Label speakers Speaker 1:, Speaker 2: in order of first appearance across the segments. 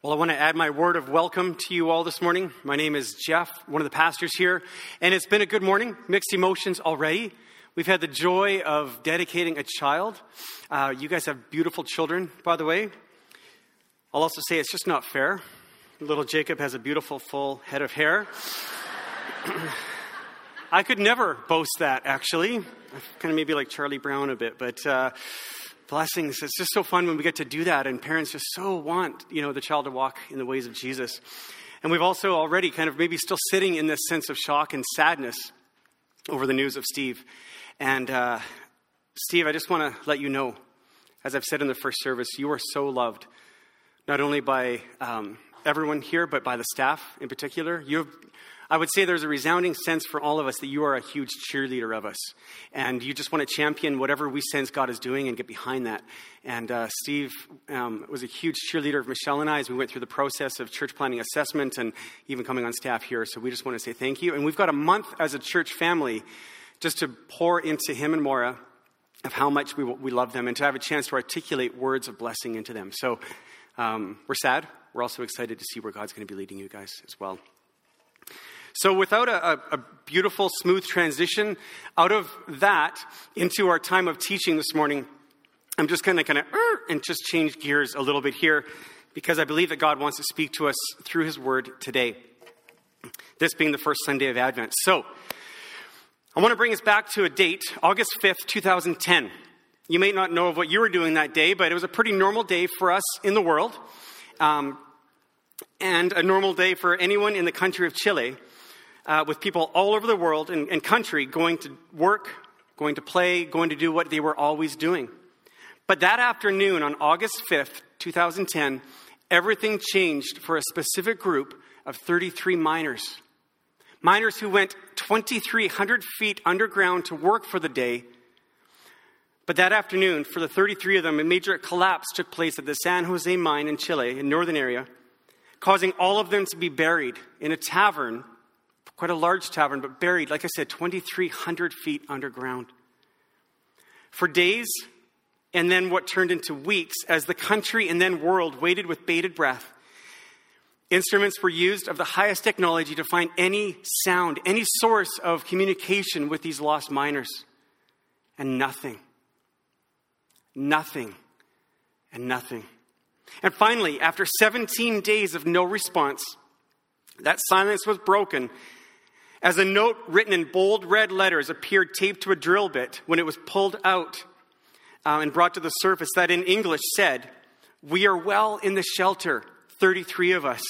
Speaker 1: Well, I want to add my word of welcome to you all this morning. My name is Jeff, one of the pastors here, and it's been a good morning, mixed emotions already. We've had the joy of dedicating a child. You guys have beautiful children, by the way. I'll also say it's just not fair. Little Jacob has a beautiful full head of hair. I could never boast that, actually. I'm kind of maybe like Charlie Brown a bit, but blessings. It's just so fun when we get to do that, and parents just so want, the child to walk in the ways of Jesus. And we've also already kind of maybe still sitting in this sense of shock and sadness over the news of Steve. And Steve, I just want to let you know, as I've said in the first service, you are so loved, not only by everyone here, but by the staff in particular. I would say there's a resounding sense for all of us that you are a huge cheerleader of us. And you just want to champion whatever we sense God is doing and get behind that. And Steve was a huge cheerleader of Michelle and I as we went through the process of church planning assessment and even coming on staff here. So we just want to say thank you. And we've got a month as a church family just to pour into him and Maura of how much we love them and to have a chance to articulate words of blessing into them. So we're sad. We're also excited to see where God's going to be leading you guys as well. So without a beautiful, smooth transition out of that into our time of teaching this morning, I'm just going to and just change gears a little bit here because I believe that God wants to speak to us through his word today, this being the first Sunday of Advent. So I want to bring us back to a date, August 5th, 2010. You may not know of what you were doing that day, but it was a pretty normal day for us in the world and a normal day for anyone in the country of Chile. With people all over the world and country going to work, going to play, going to do what they were always doing. But that afternoon on August 5th, 2010, everything changed for a specific group of 33 miners. Miners who went 2,300 feet underground to work for the day. But that afternoon, for the 33 of them, a major collapse took place at the San Jose mine in Chile, in northern area, causing all of them to be buried in a tavern. Quite a large tavern, but buried, like I said, 2,300 feet underground. For days, and then what turned into weeks, as the country and then world waited with bated breath, instruments were used of the highest technology to find any sound, any source of communication with these lost miners. And nothing. Nothing. And nothing. And finally, after 17 days of no response, that silence was broken as a note written in bold red letters appeared taped to a drill bit when it was pulled out and brought to the surface that in English said, "We are well in the shelter, 33 of us."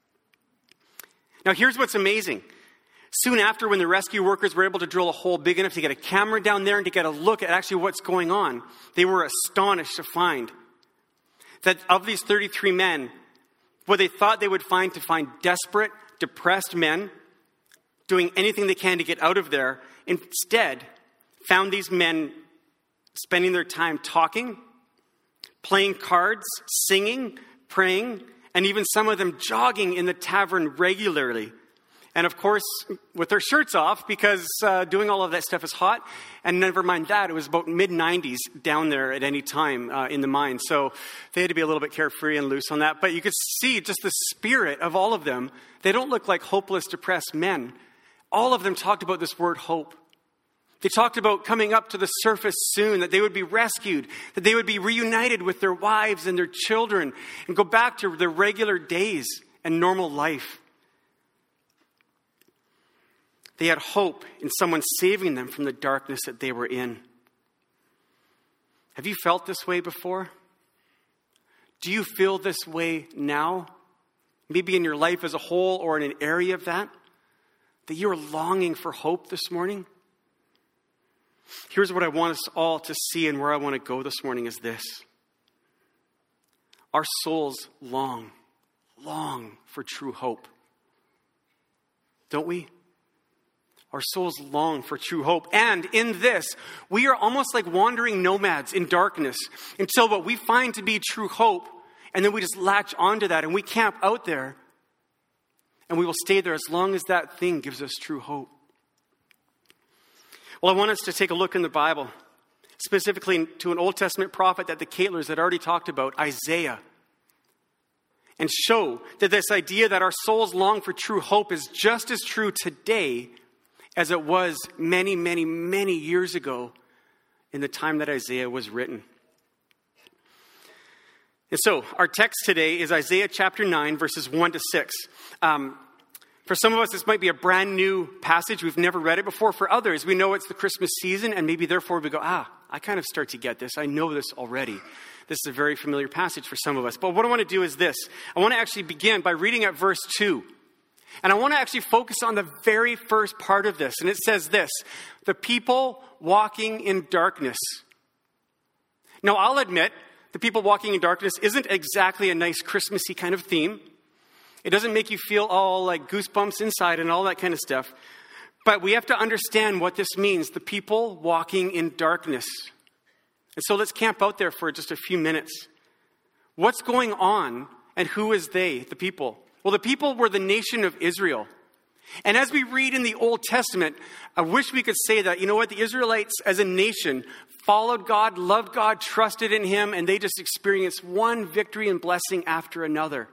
Speaker 1: Now here's what's amazing. Soon after, when the rescue workers were able to drill a hole big enough to get a camera down there and to get a look at actually what's going on, they were astonished to find that of these 33 men, what they thought they would find desperate, depressed men doing anything they can to get out of there, instead found these men spending their time talking, playing cards, singing, praying, and even some of them jogging in the tavern regularly. And of course, with their shirts off, because doing all of that stuff is hot. And never mind that, it was about mid-90s down there at any time in the mine. So they had to be a little bit carefree and loose on that. But you could see just the spirit of all of them. They don't look like hopeless, depressed men. All of them talked about this word hope. They talked about coming up to the surface soon, that they would be rescued, that they would be reunited with their wives and their children and go back to their regular days and normal life. They had hope in someone saving them from the darkness that they were in. Have you felt this way before? Do you feel this way now? Maybe in your life as a whole or in an area of that you are longing for hope this morning? Here's what I want us all to see and where I want to go this morning is this. Our souls long for true hope. Don't we? Our souls long for true hope. And in this, we are almost like wandering nomads in darkness until what we find to be true hope, and then we just latch onto that and we camp out there and we will stay there as long as that thing gives us true hope. Well, I want us to take a look in the Bible, specifically to an Old Testament prophet that the Caitlers had already talked about, Isaiah. and show that this idea that our souls long for true hope is just as true today as it was many, many, many years ago in the time that Isaiah was written. And so our text today is Isaiah chapter 9, verses 1 to 6. For some of us, this might be a brand new passage. We've never read it before. For others, we know it's the Christmas season, and maybe therefore we go, I kind of start to get this. I know this already. This is a very familiar passage for some of us. But what I want to do is this. I want to actually begin by reading at verse 2. And I want to actually focus on the very first part of this. And it says this: the people walking in darkness. Now, I'll admit, the people walking in darkness isn't exactly a nice Christmassy kind of theme. It doesn't make you feel all like goosebumps inside and all that kind of stuff. But we have to understand what this means, the people walking in darkness. And so let's camp out there for just a few minutes. What's going on, and who is they, the people? Well, the people were the nation of Israel. And as we read in the Old Testament, I wish we could say that, the Israelites as a nation followed God, loved God, trusted in Him, and they just experienced one victory and blessing after another.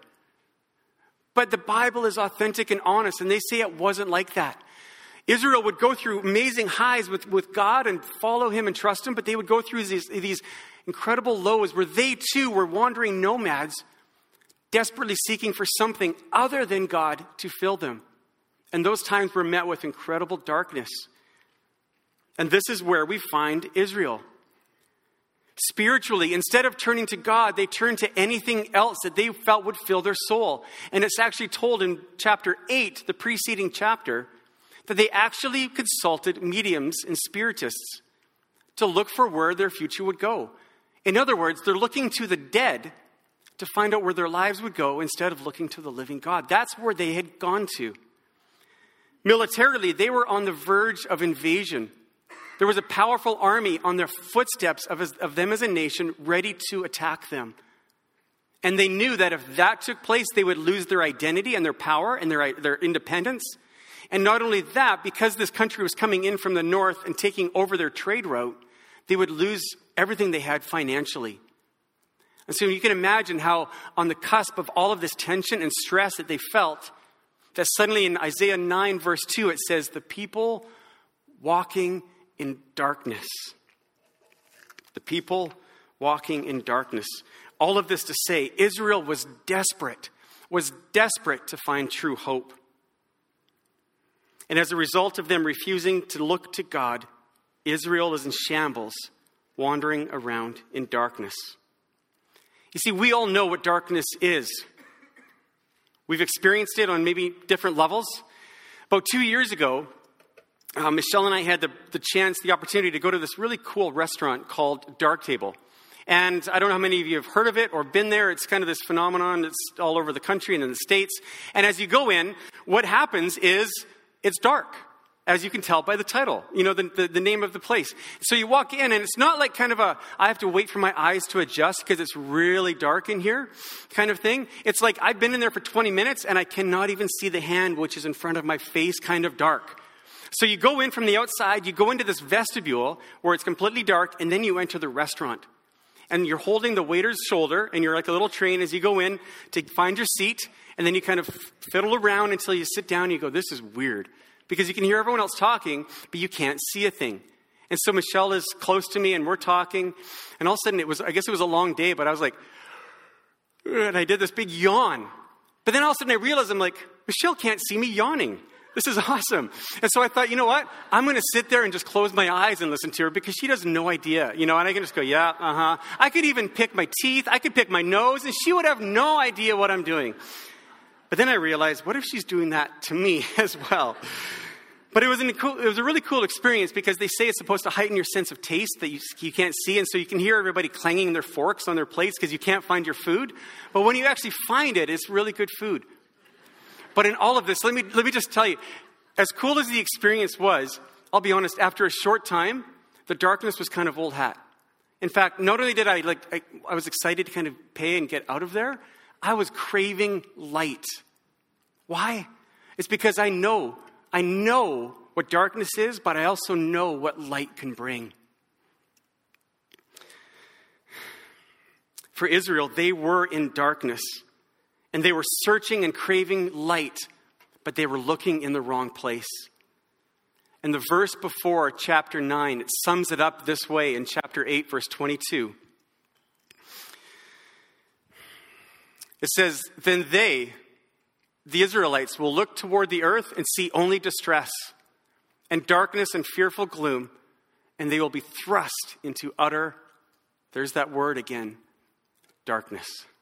Speaker 1: But the Bible is authentic and honest, and they say it wasn't like that. Israel would go through amazing highs with God and follow Him and trust Him, but they would go through these incredible lows where they too were wandering nomads, desperately seeking for something other than God to fill them. And those times were met with incredible darkness. And this is where we find Israel. Spiritually, instead of turning to God, they turned to anything else that they felt would fill their soul. And it's actually told in chapter 8, the preceding chapter, that they actually consulted mediums and spiritists to look for where their future would go. In other words, they're looking to the dead to find out where their lives would go instead of looking to the living God. That's where they had gone to. Militarily, they were on the verge of invasion. There was a powerful army on their footsteps of them as a nation ready to attack them. And they knew that if that took place, they would lose their identity and their power and their independence. And not only that, because this country was coming in from the north and taking over their trade route, they would lose everything they had financially. And so you can imagine how on the cusp of all of this tension and stress that they felt, that suddenly in Isaiah 9 verse 2, it says, the people walking in darkness. The people walking in darkness. All of this to say, Israel was desperate to find true hope. And as a result of them refusing to look to God, Israel is in shambles, wandering around in darkness. You see, we all know what darkness is. We've experienced it on maybe different levels. About 2 years ago, Michelle and I had the opportunity to go to this really cool restaurant called Dark Table. And I don't know how many of you have heard of it or been there. It's kind of this phenomenon that's all over the country and in the States. And as you go in, what happens is it's dark, as you can tell by the title, the name of the place. So you walk in, and it's not like kind of I have to wait for my eyes to adjust because it's really dark in here kind of thing. It's like I've been in there for 20 minutes, and I cannot even see the hand which is in front of my face, kind of dark. So you go in from the outside, you go into this vestibule where it's completely dark, and then you enter the restaurant. And you're holding the waiter's shoulder, and you're like a little train as you go in to find your seat, and then you kind of fiddle around until you sit down and you go, this is weird. Because you can hear everyone else talking, but you can't see a thing. And so Michelle is close to me, and we're talking, and all of a sudden I guess it was a long day, but I was like, and I did this big yawn. But then all of a sudden I realized, I'm like, Michelle can't see me yawning. This is awesome. And so I thought, you know what? I'm going to sit there and just close my eyes and listen to her because she has no idea, and I can just go, yeah, uh-huh. I could even pick my teeth. I could pick my nose, and she would have no idea what I'm doing. But then I realized, what if she's doing that to me as well? But it was a really cool experience because they say it's supposed to heighten your sense of taste that you can't see. And so you can hear everybody clanging their forks on their plates because you can't find your food. But when you actually find it, it's really good food. But in all of this, let me just tell you, as cool as the experience was, I'll be honest, after a short time, the darkness was kind of old hat. In fact, not only did I was excited to kind of pay and get out of there, I was craving light. Why? It's because I know what darkness is, but I also know what light can bring. For Israel, they were in darkness. and they were searching and craving light, but they were looking in the wrong place. And the verse before chapter 9, it sums it up this way in chapter 8, verse 22. It says, "Then they, the Israelites, will look toward the earth and see only distress and darkness and fearful gloom, and they will be thrust into utter," there's that word again, darkness.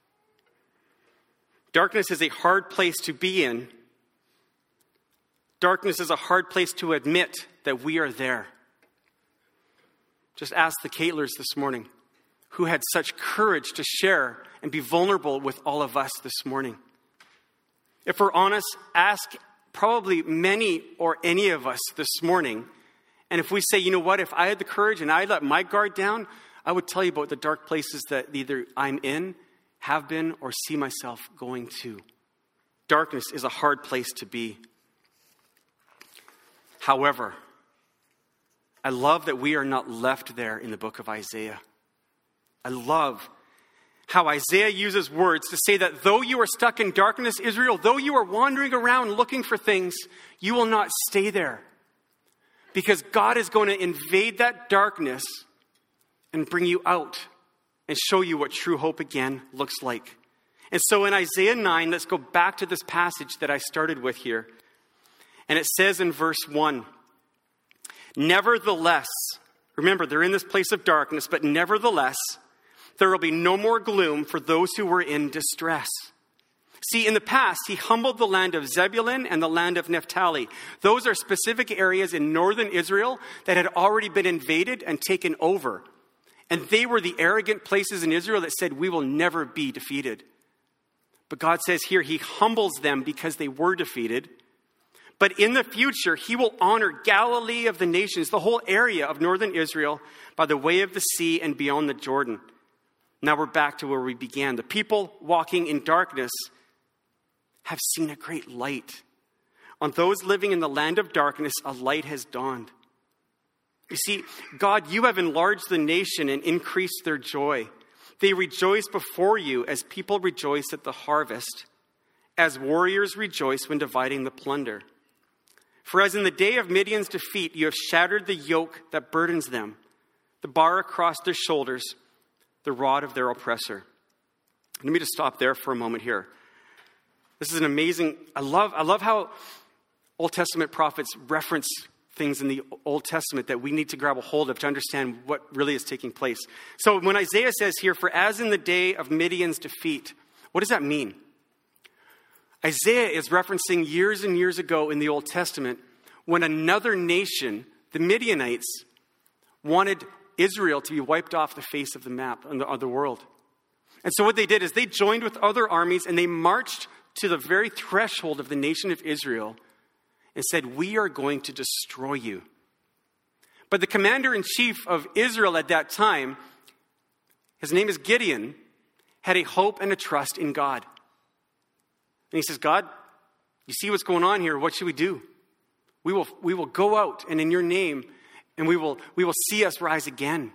Speaker 1: Darkness is a hard place to be in. Darkness is a hard place to admit that we are there. Just ask the Caitlers this morning, who had such courage to share and be vulnerable with all of us this morning. If we're honest, ask probably many or any of us this morning. And if we say, you know what, if I had the courage and I let my guard down, I would tell you about the dark places that either I'm in, have been, or see myself going to. Darkness is a hard place to be. However, I love that we are not left there in the book of Isaiah. I love how Isaiah uses words to say that though you are stuck in darkness, Israel, though you are wandering around looking for things, you will not stay there. Because God is going to invade that darkness and bring you out and show you what true hope again looks like. And so in Isaiah 9, let's go back to this passage that I started with here. And it says in verse 1, "Nevertheless," remember, they're in this place of darkness, but nevertheless, "there will be no more gloom for those who were in distress." See, in the past, he humbled the land of Zebulun and the land of Naphtali. Those are specific areas in northern Israel that had already been invaded and taken over. And they were the arrogant places in Israel that said, we will never be defeated. But God says here, he humbles them because they were defeated. But in the future, he will honor Galilee of the nations, the whole area of northern Israel, by the way of the sea and beyond the Jordan. Now we're back to where we began. The people walking in darkness have seen a great light. On those living in the land of darkness, a light has dawned. You see, God, you have enlarged the nation and increased their joy. They rejoice before you as people rejoice at the harvest, as warriors rejoice when dividing the plunder. For as in the day of Midian's defeat, you have shattered the yoke that burdens them, the bar across their shoulders, the rod of their oppressor. Let me just stop there for a moment here. This is an amazing, I love how Old Testament prophets reference things in the Old Testament that we need to grab a hold of to understand what really is taking place. So when Isaiah says here, "For as in the day of Midian's defeat," what does that mean? Isaiah is referencing years and years ago in the Old Testament when another nation, the Midianites, wanted Israel to be wiped off the face of the map of the world. And so what they did is they joined with other armies and they marched to the very threshold of the nation of Israel and said, "We are going to destroy you." But the commander-in-chief of Israel at that time, his name is Gideon, had a hope and a trust in God. And he says, "God, you see what's going on here. What should we do? We will go out and in your name, and we will see us rise again."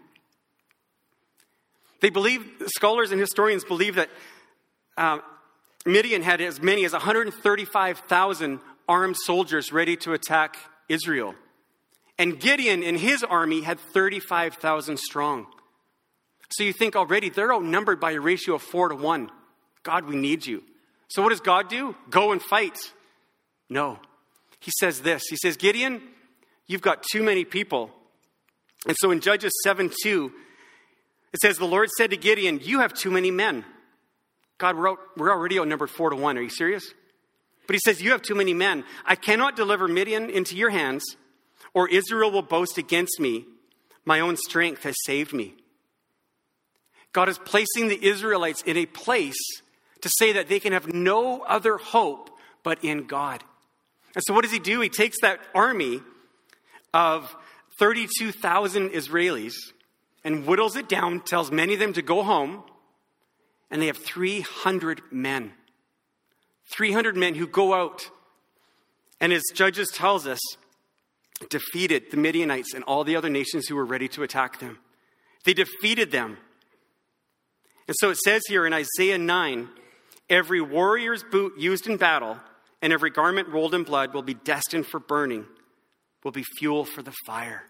Speaker 1: They believe, scholars and historians believe that Midian had as many as 135,000 armed soldiers ready to attack Israel. And Gideon and his army had 35,000 strong. So you think already they're outnumbered by a ratio of 4-1. God, we need you. So what does God do? Go and fight. No. He says this. He says, "Gideon, you've got too many people." And so in Judges 7:2, it says, "The Lord said to Gideon, you have too many men." God, we're already outnumbered 4-1. Are you serious? But he says, "You have too many men. I cannot deliver Midian into your hands, or Israel will boast against me. My own strength has saved me." God is placing the Israelites in a place to say that they can have no other hope but in God. And so what does he do? He takes that army of 32,000 Israelis and whittles it down, tells many of them to go home, and they have 300 men. 300 men who go out and, as Judges tells us, defeated the Midianites and all the other nations who were ready to attack them. They defeated them. And so it says here in Isaiah 9, Every warrior's boot used in battle and every garment rolled in blood will be destined for burning, will be fuel for the fire.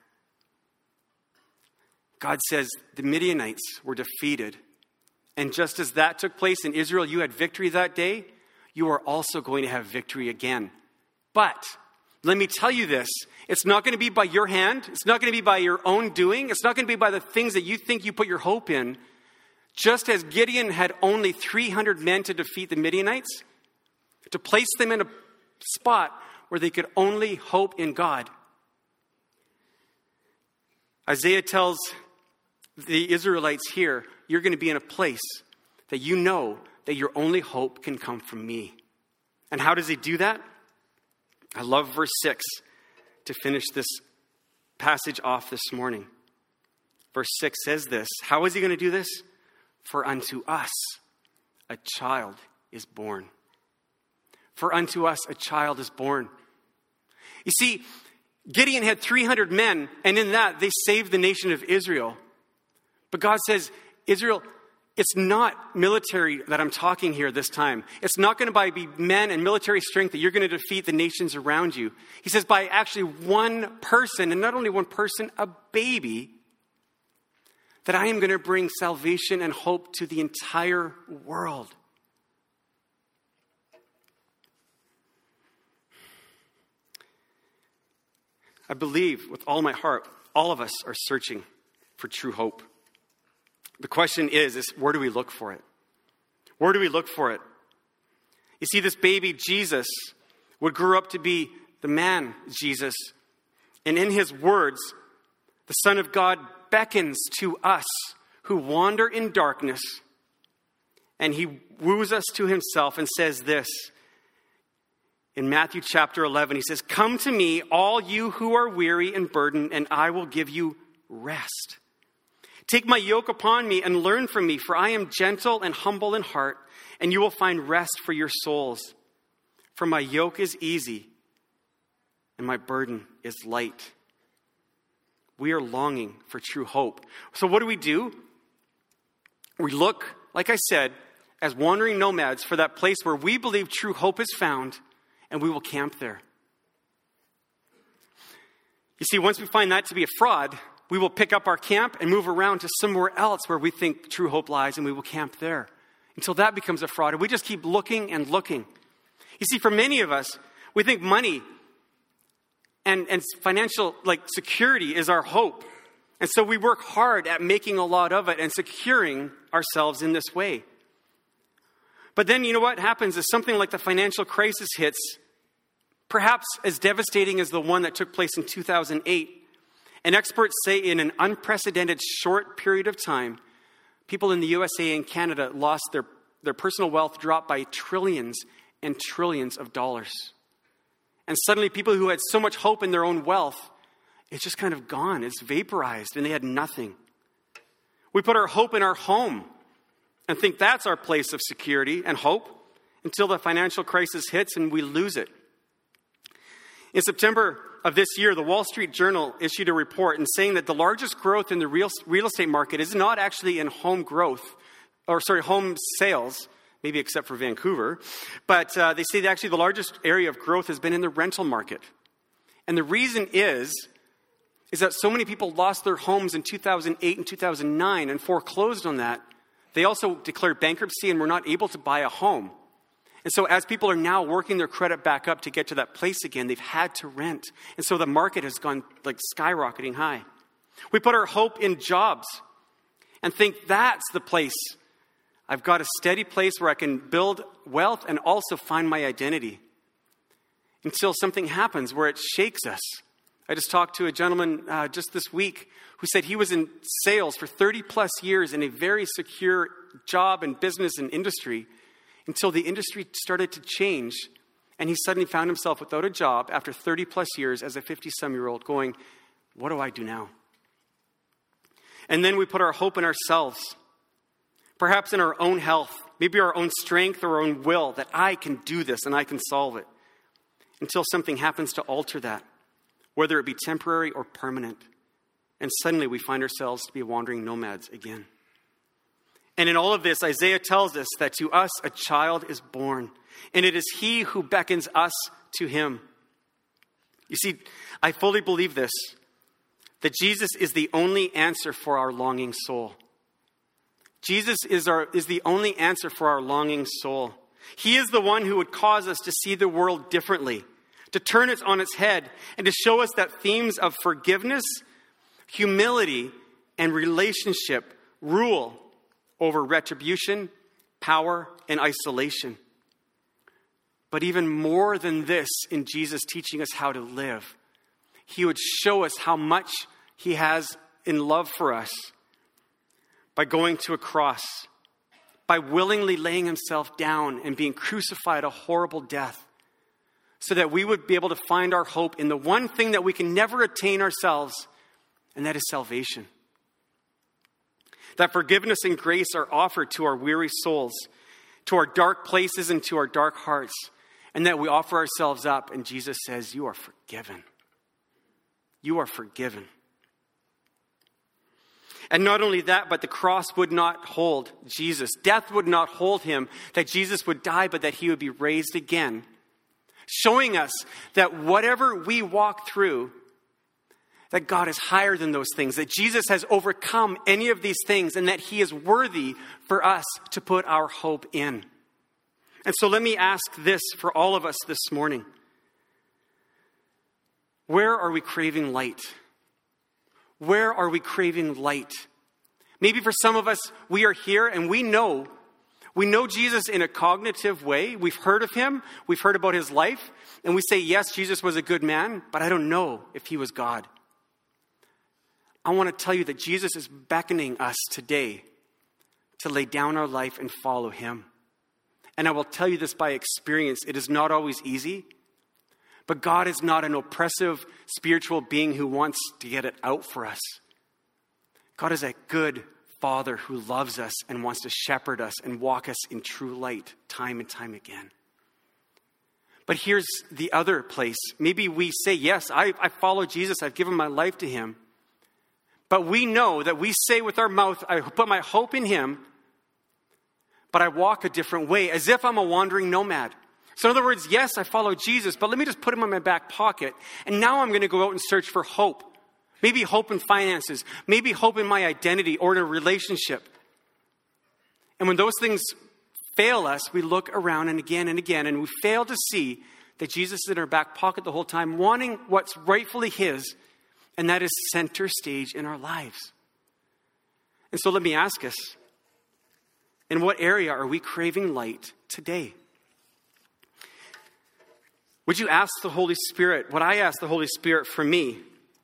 Speaker 1: God says the Midianites were defeated. And just as that took place in Israel, you had victory that day, you are also going to have victory again. But let me tell you this, it's not going to be by your hand. It's not going to be by your own doing. It's not going to be by the things that you think you put your hope in. Just as Gideon had only 300 men to defeat the Midianites, to place them in a spot where they could only hope in God. Isaiah tells the Israelites here, you're going to be in a place that you know that your only hope can come from me. And how does he do that? I love verse 6 to finish this passage off this morning. Verse 6 says this. How is he going to do this? For unto us a child is born. For unto us a child is born. You see, Gideon had 300 men, and in that they saved the nation of Israel. But God says, Israel, it's not military that I'm talking here this time. It's not going to be men and military strength that you're going to defeat the nations around you. He says by actually one person, and not only one person, a baby, that I am going to bring salvation and hope to the entire world. I believe with all my heart, all of us are searching for true hope. The question is where do we look for it? Where do we look for it? You see, this baby Jesus would grow up to be the man Jesus. And in his words, the Son of God beckons to us who wander in darkness. And he woos us to himself and says this. In Matthew chapter 11, he says, "Come to me, all you who are weary and burdened, and I will give you rest. Take my yoke upon me and learn from me, for I am gentle and humble in heart, and you will find rest for your souls. For my yoke is easy, and my burden is light." We are longing for true hope. So what do? We look, like I said, as wandering nomads for that place where we believe true hope is found, and we will camp there. You see, once we find that to be a fraud, we will pick up our camp and move around to somewhere else where we think true hope lies, and we will camp there until that becomes a fraud. And we just keep looking and looking. You see, for many of us, we think money and financial security is our hope. And so we work hard at making a lot of it and securing ourselves in this way. But then you know what happens is something like the financial crisis hits, perhaps as devastating as the one that took place in 2008. And experts say in an unprecedented short period of time, people in the USA and Canada lost their personal wealth, dropped by trillions and trillions of dollars. And suddenly people who had so much hope in their own wealth, it's just kind of gone. It's vaporized and they had nothing. We put our hope in our home and think that's our place of security and hope until the financial crisis hits and we lose it. In September of this year, the Wall Street Journal issued a report and saying that the largest growth in the real estate market is not actually in home sales, maybe except for Vancouver. But they say that actually the largest area of growth has been in the rental market. And the reason is that so many people lost their homes in 2008 and 2009 and foreclosed on that. They also declared bankruptcy and were not able to buy a home. And so as people are now working their credit back up to get to that place again, they've had to rent. And so the market has gone skyrocketing high. We put our hope in jobs and think that's the place. I've got a steady place where I can build wealth and also find my identity. Until something happens where it shakes us. I just talked to a gentleman just this week who said he was in sales for 30 plus years in a very secure job and business and industry until the industry started to change and he suddenly found himself without a job after 30 plus years as a 50-some-year-old going, what do I do now? And then we put our hope in ourselves, perhaps in our own health, maybe our own strength or our own will that I can do this and I can solve it until something happens to alter that, whether it be temporary or permanent. And suddenly we find ourselves to be wandering nomads again. And in all of this, Isaiah tells us that to us a child is born, and it is he who beckons us to him. You see, I fully believe this, that Jesus is the only answer for our longing soul. Jesus is the only answer for our longing soul. He is the one who would cause us to see the world differently, to turn it on its head, and to show us that themes of forgiveness, humility, and relationship rule over retribution, power, and isolation. But even more than this, in Jesus teaching us how to live, he would show us how much he has in love for us by going to a cross, by willingly laying himself down and being crucified a horrible death, so that we would be able to find our hope in the one thing that we can never attain ourselves, and that is salvation. That forgiveness and grace are offered to our weary souls, to our dark places and to our dark hearts, and that we offer ourselves up, and Jesus says, you are forgiven. You are forgiven. And not only that, but the cross would not hold Jesus. Death would not hold him, that Jesus would die, but that he would be raised again, showing us that whatever we walk through, that God is higher than those things, that Jesus has overcome any of these things, and that he is worthy for us to put our hope in. And so let me ask this for all of us this morning. Where are we craving light? Where are we craving light? Maybe for some of us, we are here and we know Jesus in a cognitive way. We've heard of him. We've heard about his life. And we say, yes, Jesus was a good man, but I don't know if he was God. I want to tell you that Jesus is beckoning us today to lay down our life and follow him. And I will tell you this by experience. It is not always easy, but God is not an oppressive spiritual being who wants to get it out for us. God is a good Father who loves us and wants to shepherd us and walk us in true light time and time again. But here's the other place. Maybe we say, yes, I follow Jesus. I've given my life to him. But we know that we say with our mouth, I put my hope in him, but I walk a different way, as if I'm a wandering nomad. So in other words, yes, I follow Jesus, but let me just put him in my back pocket. And now I'm going to go out and search for hope. Maybe hope in finances. Maybe hope in my identity or in a relationship. And when those things fail us, we look around and again, and we fail to see that Jesus is in our back pocket the whole time, wanting what's rightfully his, and that is center stage in our lives. And so let me ask us, in what area are we craving light today? Would you ask the Holy Spirit, what I ask the Holy Spirit for me?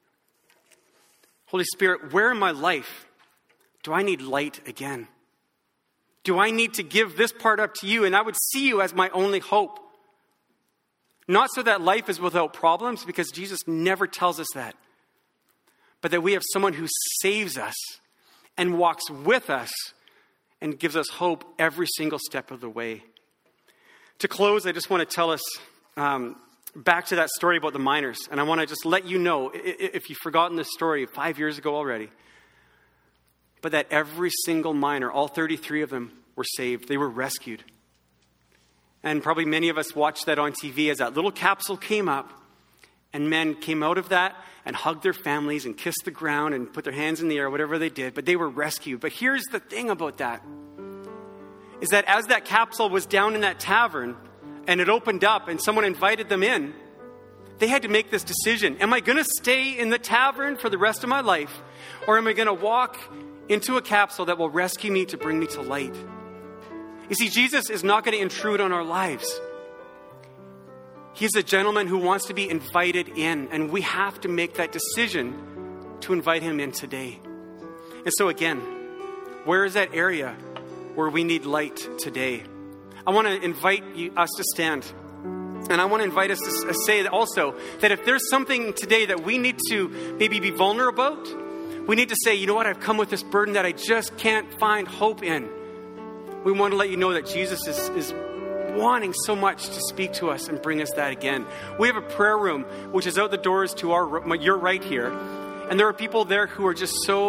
Speaker 1: Holy Spirit, where in my life do I need light again? Do I need to give this part up to you? And I would see you as my only hope. Not so that life is without problems, because Jesus never tells us that. But that we have someone who saves us and walks with us and gives us hope every single step of the way. To close, I just want to tell us back to that story about the miners. And I want to just let you know, if you've forgotten this story 5 years ago already, but that every single miner, all 33 of them, were saved. They were rescued. And probably many of us watched that on TV as that little capsule came up, and men came out of that and hugged their families and kissed the ground and put their hands in the air, whatever they did. But they were rescued. But here's the thing about that, is that as that capsule was down in that tavern and it opened up and someone invited them in, they had to make this decision. Am I going to stay in the tavern for the rest of my life, or am I going to walk into a capsule that will rescue me to bring me to light? You see, Jesus is not going to intrude on our lives. He's a gentleman who wants to be invited in, and we have to make that decision to invite him in today. And so again, where is that area where we need light today? I want to invite us to stand. And I want to invite us to say that also that if there's something today that we need to maybe be vulnerable about, we need to say, you know what, I've come with this burden that I just can't find hope in. We want to let you know that Jesus is wanting so much to speak to us and bring us that again. We have a prayer room, which is out the doors to your right here. And there are people there who are just so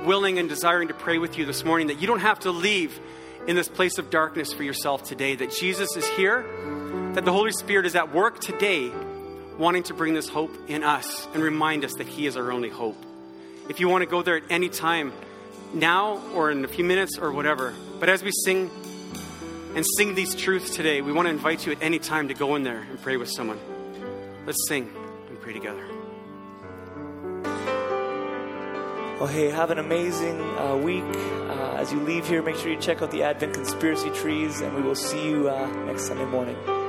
Speaker 1: willing and desiring to pray with you this morning, that you don't have to leave in this place of darkness for yourself today, that Jesus is here, that the Holy Spirit is at work today, wanting to bring this hope in us and remind us that he is our only hope. If you want to go there at any time, now or in a few minutes or whatever, but as we sing these truths today, we want to invite you at any time to go in there and pray with someone. Let's sing and pray together.
Speaker 2: Well, hey, have an amazing week. As you leave here, make sure you check out the Advent Conspiracy Trees, and we will see you next Sunday morning.